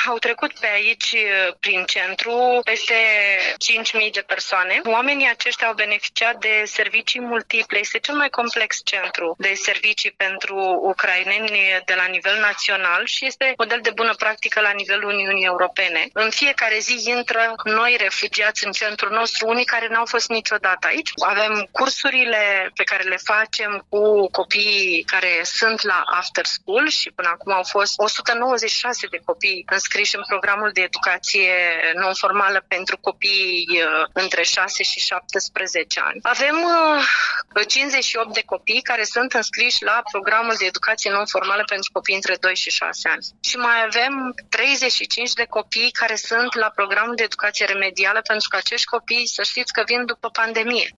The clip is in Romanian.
au trecut pe aici, prin centru, peste 5.000 de persoane. Oamenii aceștia au beneficiat de servicii multiple. Este cel mai complex centru de servicii pentru ucraineni de la nivel național și este model de bună practică la nivelul Uniunii Europene. În fiecare zi intră noi refugiați în centrul nostru, unii care n-au fost niciodată aici. Avem cursurile pe care le facem cu copiii care sunt la after school și până acum au fost 196 de copii înscriși în programul de educație non-formală pentru copii între 6 și 17 ani. Avem 58 de copii care sunt înscriși la programul de educație non-formală pentru copii între 2 și 6 ani. Și mai avem 35 de copii care sunt la programul de educație remedială pentru că acești copii, să știți că vin după pandemie.